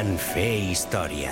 en Fer Història.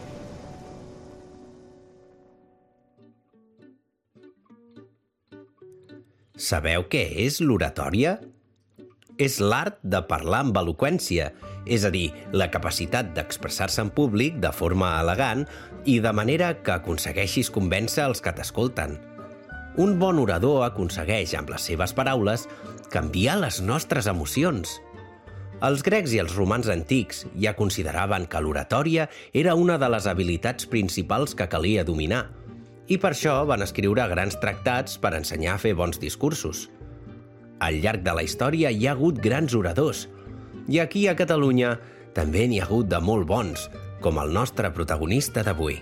Sabeu què és l'oratòria? És l'art de parlar amb eloqüència, és a dir, la capacitat d'expressar-se en públic de forma elegant i de manera que aconsegueixis convèncer els que t'escolten. Un bon orador aconsegueix, amb les seves paraules, canviar les nostres emocions. Els grecs i els romans antics ja consideraven que l'oratòria era una de les habilitats principals que calia dominar, i per això van escriure grans tractats per ensenyar a fer bons discursos. Al llarg de la història hi ha hagut grans oradors, i aquí a Catalunya també n'hi ha hagut de molt bons, com el nostre protagonista d'avui.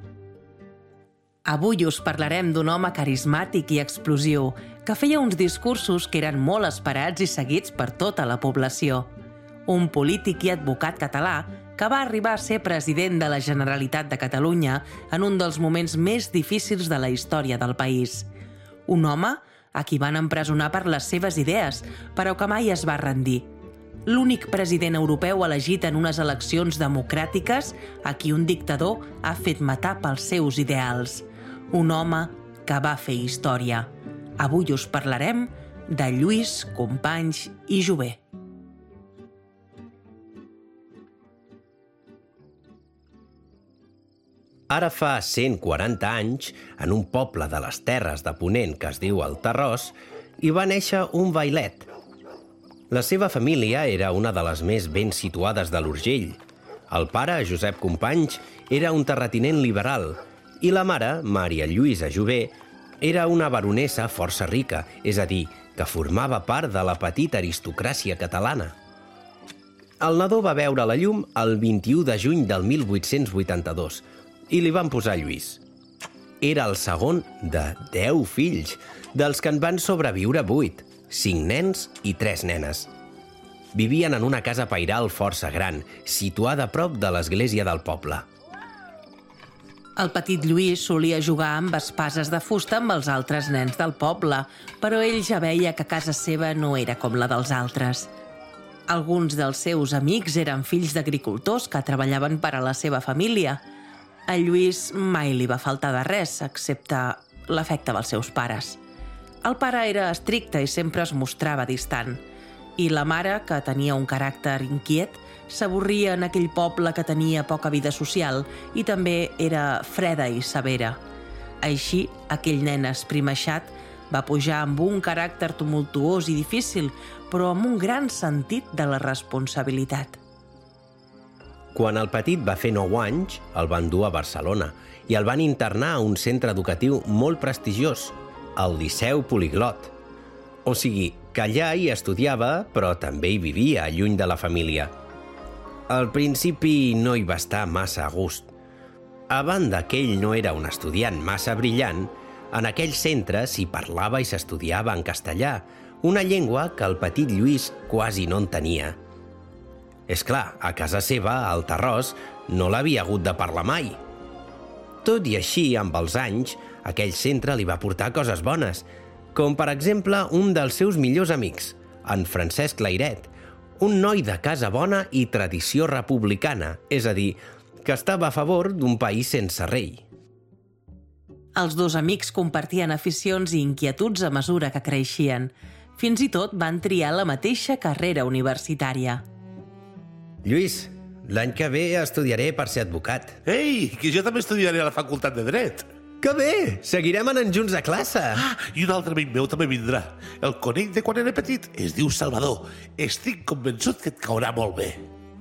Avui us parlarem d'un home carismàtic i explosiu que feia uns discursos que eren molt esperats i seguits per tota la població. Un polític i advocat català que va arribar a ser president de la Generalitat de Catalunya en un dels moments més difícils de la història del país. Un home a qui van empresonar per les seves idees, però que mai es va rendir. L'únic president europeu elegit en unes eleccions democràtiques a qui un dictador ha fet matar pels seus ideals. Un home que va fer història. Avui us parlarem de Lluís Companys i Jover. Ara fa 140 anys, en un poble de les terres de Ponent que es diu el Tarròs, hi va néixer un vailet. La seva família era una de les més ben situades de l'Urgell. El pare, Josep Companys, era un terratinent liberal i la mare, Maria Lluïsa Jover, era una baronessa força rica, és a dir, que formava part de la petita aristocràcia catalana. El nadó va veure la llum el 21 de juny del 1882, i li van posar Lluís. Era el segon de 10 fills, dels que en van sobreviure 8, 5 nens i 3 nenes. Vivien en una casa pairal força gran, situada a prop de l'església del poble. El petit Lluís solia jugar amb espases de fusta amb els altres nens del poble, però ell ja veia que casa seva no era com la dels altres. Alguns dels seus amics eren fills d'agricultors que treballaven per a la seva família. A Lluís mai li va faltar de res, excepte l'afecte dels seus pares. El pare era estricte i sempre es mostrava distant. I la mare, que tenia un caràcter inquiet, s'avorria en aquell poble que tenia poca vida social i també era freda i severa. Així, aquell nen esprimaixat va pujar amb un caràcter tumultuós i difícil, però amb un gran sentit de la responsabilitat. Quan el petit va fer 9 anys, el van dur a Barcelona i el van internar a un centre educatiu molt prestigiós, el Liceu Poliglot. O sigui, que allà hi estudiava, però també hi vivia, lluny de la família. Al principi no hi va estar massa a gust. A banda que ell no era un estudiant massa brillant, en aquell centre s'hi parlava i s'estudiava en castellà, una llengua que el petit Lluís quasi no entenia. És clar, a casa seva, al Tarròs, no l'havia hagut de parlar mai. Tot i així, amb els anys, aquell centre li va portar coses bones, com per exemple un dels seus millors amics, en Francesc Lairet, un noi de casa bona i tradició republicana, és a dir, que estava a favor d'un país sense rei. Els dos amics compartien aficions i inquietuds a mesura que creixien. Fins i tot van triar la mateixa carrera universitària. Lluís, l'any que ve estudiaré per ser advocat. Ei, que jo també estudiaré a la Facultat de Dret. Que bé! Seguirem anant junts a classe. I un altre amic meu també vindrà. El conell de quan era petit es diu Salvador. Estic convençut que et caurà molt bé.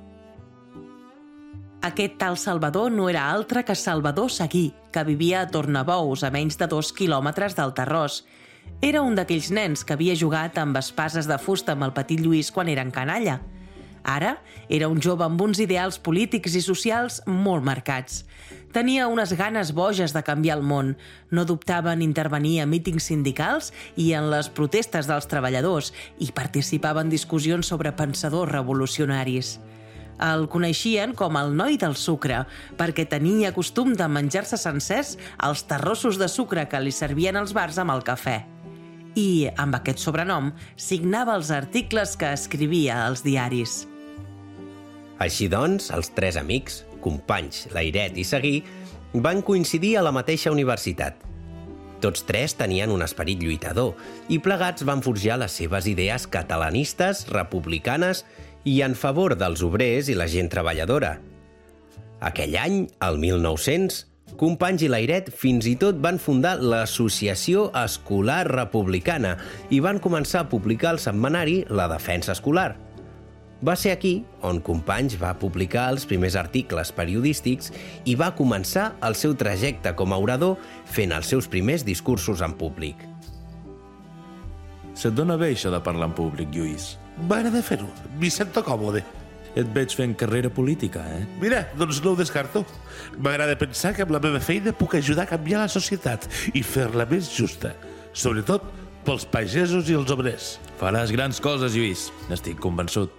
Aquest tal Salvador no era altre que Salvador Seguí, que vivia a Tornabous, a menys de 2 quilòmetres del Tarròs. Era un d'aquells nens que havia jugat amb espases de fusta amb el petit Lluís quan eren canalla. Ara era un jove amb uns ideals polítics i socials molt marcats. Tenia unes ganes boges de canviar el món. No dubtava en intervenir a mítings sindicals i en les protestes dels treballadors i participava en discussions sobre pensadors revolucionaris. El coneixien com el noi del sucre, perquè tenia costum de menjar-se sencers els terrossos de sucre que li servien als bars amb el cafè. I, amb aquest sobrenom, signava els articles que escrivia als diaris. Així doncs, els 3 amics, Companys, Layret i Seguí, van coincidir a la mateixa universitat. Tots 3 tenien un esperit lluitador i plegats van forjar les seves idees catalanistes, republicanes i en favor dels obrers i la gent treballadora. Aquell any, el 1900, Companys i Layret fins i tot van fundar l'Associació Escolar Republicana i van començar a publicar el setmanari La Defensa Escolar. Va ser aquí on Companys va publicar els primers articles periodístics i va començar el seu trajecte com a orador fent els seus primers discursos en públic. Se't dona bé això de parlar en públic, Lluís? M'agrada fer-ho, m'hi sento còmode. Et veig fent carrera política, Mira, doncs no ho descarto. M'agrada pensar que amb la meva feina puc ajudar a canviar la societat i fer-la més justa, sobretot pels pagesos i els obrers. Faràs grans coses, Lluís, n'estic convençut.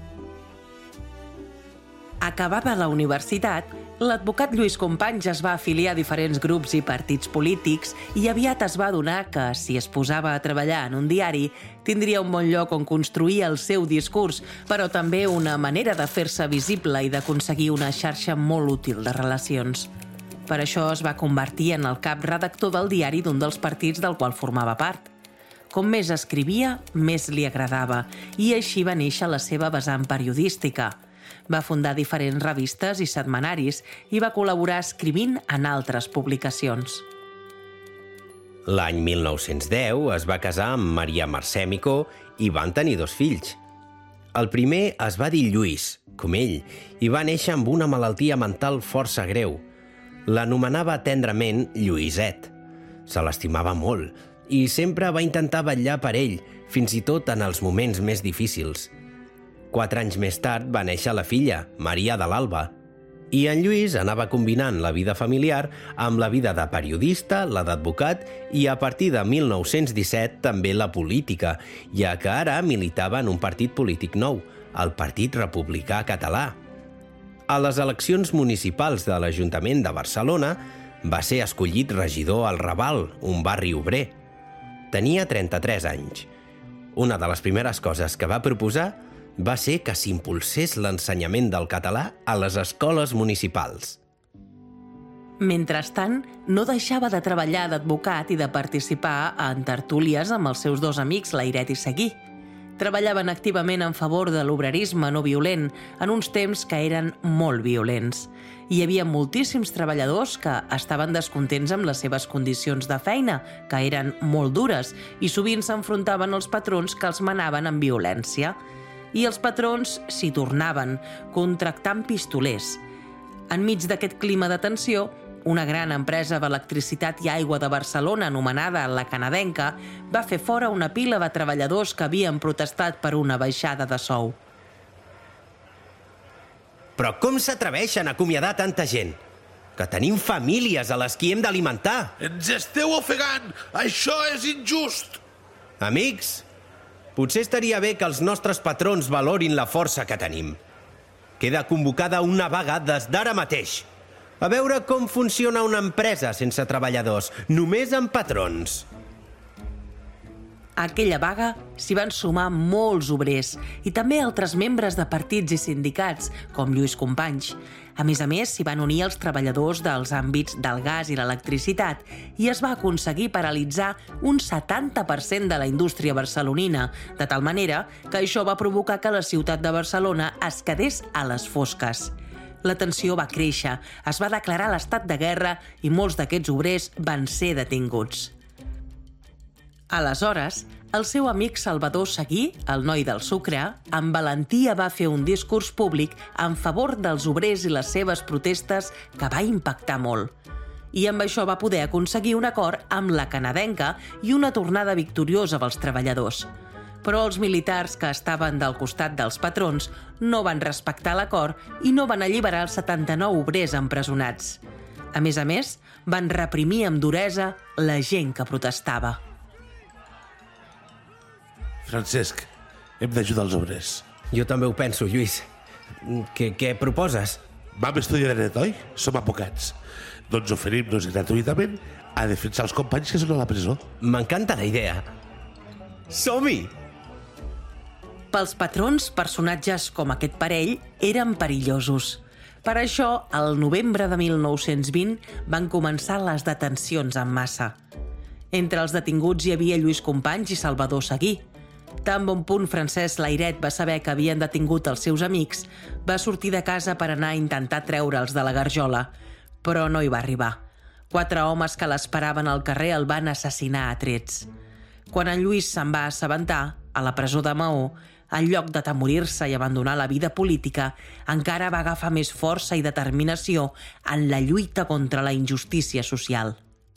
Acabada la universitat, l'advocat Lluís Companys es va afiliar a diferents grups i partits polítics i aviat es va adonar que, si es posava a treballar en un diari, tindria un bon lloc on construir el seu discurs, però també una manera de fer-se visible i d'aconseguir una xarxa molt útil de relacions. Per això es va convertir en el cap redactor del diari d'un dels partits del qual formava part. Com més escrivia, més li agradava, i així va néixer la seva vessant periodística. Va fundar diferents revistes i setmanaris i va col·laborar escrivint en altres publicacions. L'any 1910 es va casar amb Maria Mercè Micó i van tenir 2 fills. El primer es va dir Lluís, com ell, i va néixer amb una malaltia mental força greu. L'anomenava tendrament Lluïset. Se l'estimava molt i sempre va intentar vetllar per ell, fins i tot en els moments més difícils. 4 anys més tard va néixer la filla, Maria de l'Alba. I en Lluís anava combinant la vida familiar amb la vida de periodista, la d'advocat i a partir de 1917 també la política, ja que ara militava en un partit polític nou, el Partit Republicà Català. A les eleccions municipals de l'Ajuntament de Barcelona va ser escollit regidor al Raval, un barri obrer. Tenia 33 anys. Una de les primeres coses que va proposar va ser que s'impulsés l'ensenyament del català a les escoles municipals. Mentrestant, no deixava de treballar d'advocat i de participar en tertúlies amb els seus 2 amics, Layret i Seguí. Treballaven activament en favor de l'obrerisme no violent en uns temps que eren molt violents. Hi havia moltíssims treballadors que estaven descontents amb les seves condicions de feina, que eren molt dures, i sovint s'enfrontaven als patrons que els manaven amb violència. I els patrons s'hi tornaven, contractant pistolers. Enmig d'aquest clima de tensió, una gran empresa d'electricitat i aigua de Barcelona, anomenada La Canadenca, va fer fora una pila de treballadors que havien protestat per una baixada de sou. Però com s'atreveixen a acomiadar tanta gent? Que tenim famílies a les qui hem d'alimentar. Ens esteu ofegant! Això és injust! Amics, potser estaria bé que els nostres patrons valorin la força que tenim. Queda convocada una vaga des d'ara mateix. A veure com funciona una empresa sense treballadors, només amb patrons. A aquella vaga s'hi van sumar molts obrers i també altres membres de partits i sindicats, com Lluís Companys. A més, s'hi van unir els treballadors dels àmbits del gas i l'electricitat i es va aconseguir paralitzar un 70% de la indústria barcelonina, de tal manera que això va provocar que la ciutat de Barcelona es quedés a les fosques. La tensió va créixer, es va declarar l'estat de guerra i molts d'aquests obrers van ser detinguts. Aleshores, el seu amic Salvador Seguí, el noi del sucre, amb valentia va fer un discurs públic en favor dels obrers i les seves protestes que va impactar molt. I amb això va poder aconseguir un acord amb La Canadenca i una tornada victoriosa dels treballadors. Però els militars que estaven del costat dels patrons no van respectar l'acord i no van alliberar els 79 obrers empresonats. A més, van reprimir amb duresa la gent que protestava. Francesc, hem d'ajudar els obrers. Jo també ho penso, Lluís. Què proposes? Vam estudiar dret, oi? Som advocats. Doncs oferim-nos gratuïtament a defensar els companys que són a la presó. M'encanta la idea. Som-hi! Pels patrons, personatges com aquest parell eren perillosos. Per això, al novembre de 1920 van començar les detencions en massa. Entre els detinguts hi havia Lluís Companys i Salvador Seguí. Tan bon punt Francesc Layret va saber que havien detingut els seus amics, va sortir de casa per anar a intentar treure'ls de la garjola, però no hi va arribar. 4 homes que l'esperaven al carrer el van assassinar a trets. Quan en Lluís se'n va assabentar, a la presó de Maó, en lloc d'atemorir-se i abandonar la vida política, encara va agafar més força i determinació en la lluita contra la injustícia social.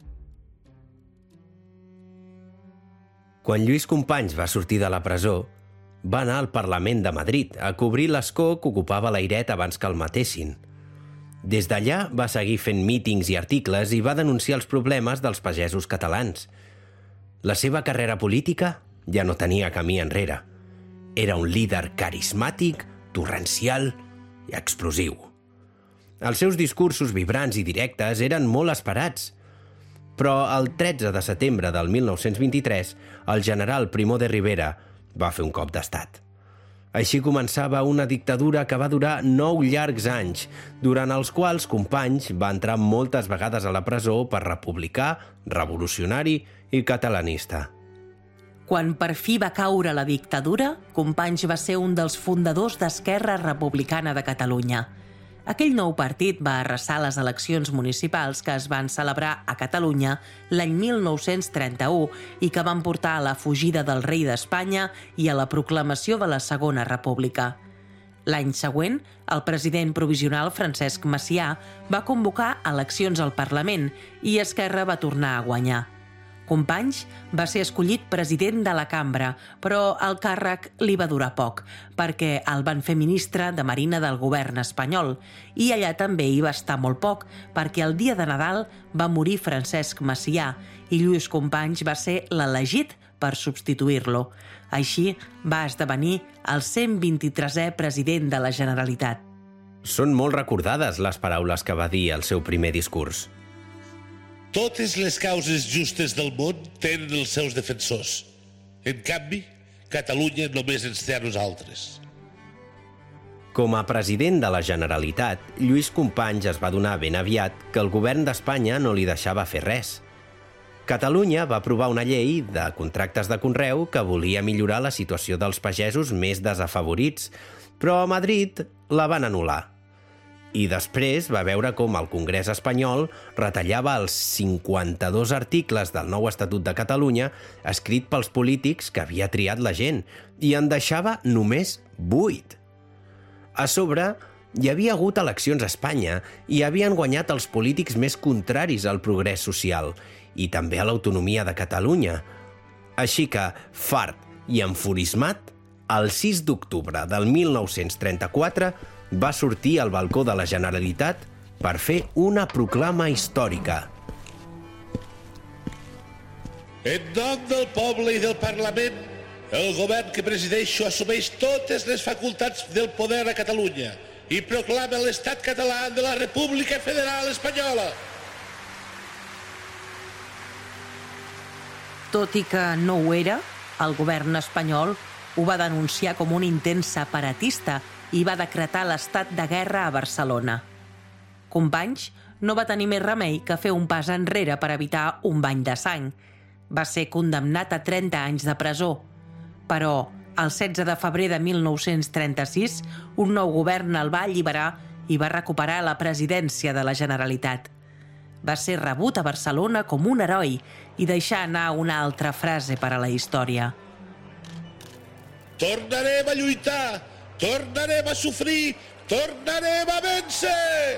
Quan Lluís Companys va sortir de la presó, va anar al Parlament de Madrid a cobrir l'escó que ocupava Layret abans que el matessin. Des d'allà va seguir fent mítings i articles i va denunciar els problemes dels pagesos catalans. La seva carrera política ja no tenia camí enrere. Era un líder carismàtic, torrencial i explosiu. Els seus discursos vibrants i directes eren molt esperats, però el 13 de setembre del 1923 el general Primo de Rivera va fer un cop d'estat. Així començava una dictadura que va durar 9 llargs anys, durant els quals Companys va entrar moltes vegades a la presó per republicà, revolucionari i catalanista. Quan per fi va caure la dictadura, Companys va ser un dels fundadors d'Esquerra Republicana de Catalunya. Aquell nou partit va arrasar les eleccions municipals que es van celebrar a Catalunya l'any 1931 i que van portar a la fugida del rei d'Espanya i a la proclamació de la Segona República. L'any següent, el president provisional Francesc Macià va convocar eleccions al Parlament i Esquerra va tornar a guanyar. Companys va ser escollit president de la cambra, però el càrrec li va durar poc, perquè el van fer ministre de Marina del govern espanyol, i allà també hi va estar molt poc, perquè el dia de Nadal va morir Francesc Macià i Lluís Companys va ser l'elegit per substituir-lo. Així va esdevenir el 123è president de la Generalitat. Són molt recordades les paraules que va dir al seu primer discurs. Totes les causes justes del món tenen els seus defensors. En canvi, Catalunya només ens té a nosaltres. Com a president de la Generalitat, Lluís Companys es va adonar ben aviat que el govern d'Espanya no li deixava fer res. Catalunya va aprovar una llei de contractes de conreu que volia millorar la situació dels pagesos més desafavorits, però a Madrid la van anul·lar. I després va veure com el Congrés espanyol retallava els 52 articles del nou Estatut de Catalunya escrit pels polítics que havia triat la gent i en deixava només 8. A sobre, hi havia hagut eleccions a Espanya i havien guanyat els polítics més contraris al progrés social i també a l'autonomia de Catalunya. Així que, fart i enfurismat, el 6 d'octubre del 1934 va sortir al balcó de la Generalitat per fer una proclama històrica. En nom del poble i del Parlament, el govern que presideixo assumeix totes les facultats del poder a Catalunya i proclama l'estat català de la República Federal Espanyola. Tot i que no ho era, el govern espanyol ho va denunciar com un intent separatista i va decretar l'estat de guerra a Barcelona. Companys no va tenir més remei que fer un pas enrere per evitar un bany de sang. Va ser condemnat a 30 anys de presó. Però, el 16 de febrer de 1936, un nou govern el va alliberar i va recuperar la presidència de la Generalitat. Va ser rebut a Barcelona com un heroi i deixar anar una altra frase per a la història. Tornarem a lluitar! Tornarem a sofrir, tornarem a vèncer!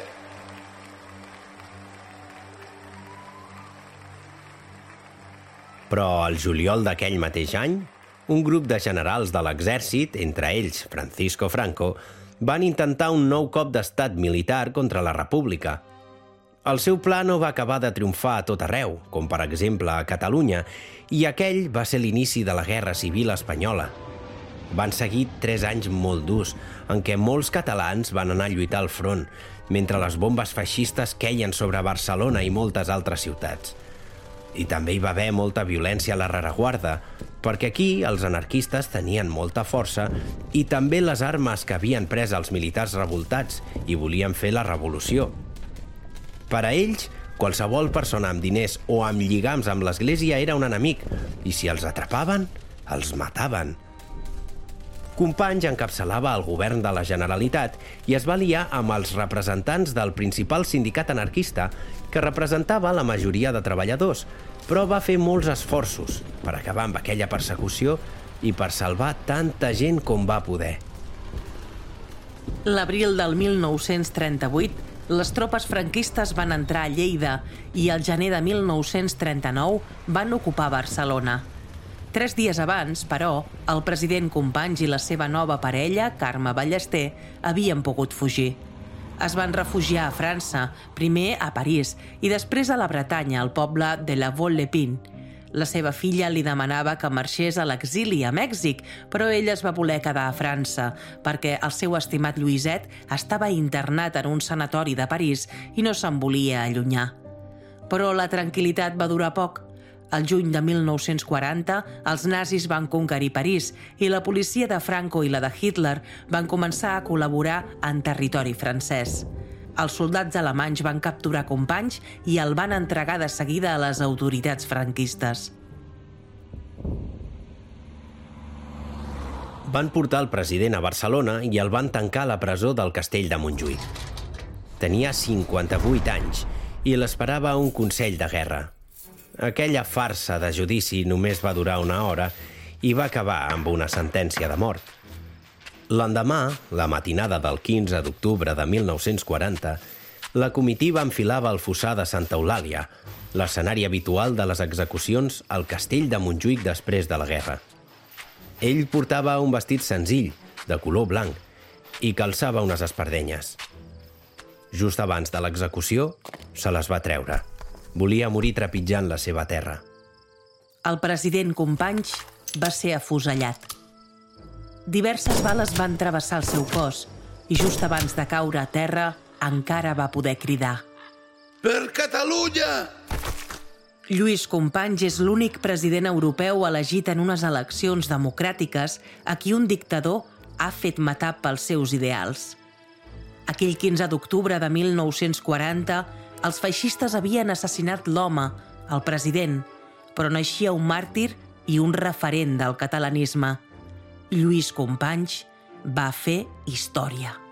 Però al juliol d'aquell mateix any, un grup de generals de l'exèrcit, entre ells Francisco Franco, van intentar un nou cop d'estat militar contra la República. El seu pla no va acabar de triomfar a tot arreu, com per exemple a Catalunya, i aquell va ser l'inici de la Guerra Civil Espanyola. Van seguir 3 anys molt durs, en què molts catalans van anar a lluitar al front, mentre les bombes feixistes queien sobre Barcelona i moltes altres ciutats. I també hi va haver molta violència a la rereguarda, perquè aquí els anarquistes tenien molta força i també les armes que havien pres els militars revoltats i volien fer la revolució. Per a ells, qualsevol persona amb diners o amb lligams amb l'Església era un enemic, i si els atrapaven, els mataven. Companys encapçalava el govern de la Generalitat i es va aliar amb els representants del principal sindicat anarquista, que representava la majoria de treballadors, però va fer molts esforços per acabar amb aquella persecució i per salvar tanta gent com va poder. L'abril del 1938, les tropes franquistes van entrar a Lleida i al gener de 1939 van ocupar Barcelona. 3 dies abans, però, el president Companys i la seva nova parella, Carme Ballester, havien pogut fugir. Es van refugiar a França, primer a París i després a la Bretanya, al poble de la Vaux-le-Pin. La seva filla li demanava que marxés a l'exili a Mèxic, però ell es va voler quedar a França perquè el seu estimat Lluïset estava internat en un sanatori de París i no se'n volia allunyar. Però la tranquil·litat va durar poc. Al juny de 1940, els nazis van conquerir París i la policia de Franco i la de Hitler van començar a col·laborar en territori francès. Els soldats alemanys van capturar Companys i el van entregar de seguida a les autoritats franquistes. Van portar el president a Barcelona i el van tancar a la presó del Castell de Montjuïc. Tenia 58 anys i l'esperava un consell de guerra. Aquella farsa de judici només va durar una hora i va acabar amb una sentència de mort. L'endemà, la matinada del 15 d'octubre de 1940, la comitiva enfilava el fossar de Santa Eulàlia, l'escenari habitual de les execucions al Castell de Montjuïc després de la guerra. Ell portava un vestit senzill, de color blanc, i calçava unes espardenyes. Just abans de l'execució, se les va treure. Volia morir trepitjant la seva terra. El president Companys va ser afusellat. Diverses bales van travessar el seu cos i just abans de caure a terra encara va poder cridar: Per Catalunya! Lluís Companys és l'únic president europeu elegit en unes eleccions democràtiques a qui un dictador ha fet matar pels seus ideals. Aquell 15 d'octubre de 1940, els feixistes havien assassinat l'home, el president, però naixia un màrtir i un referent del catalanisme. Lluís Companys va fer història.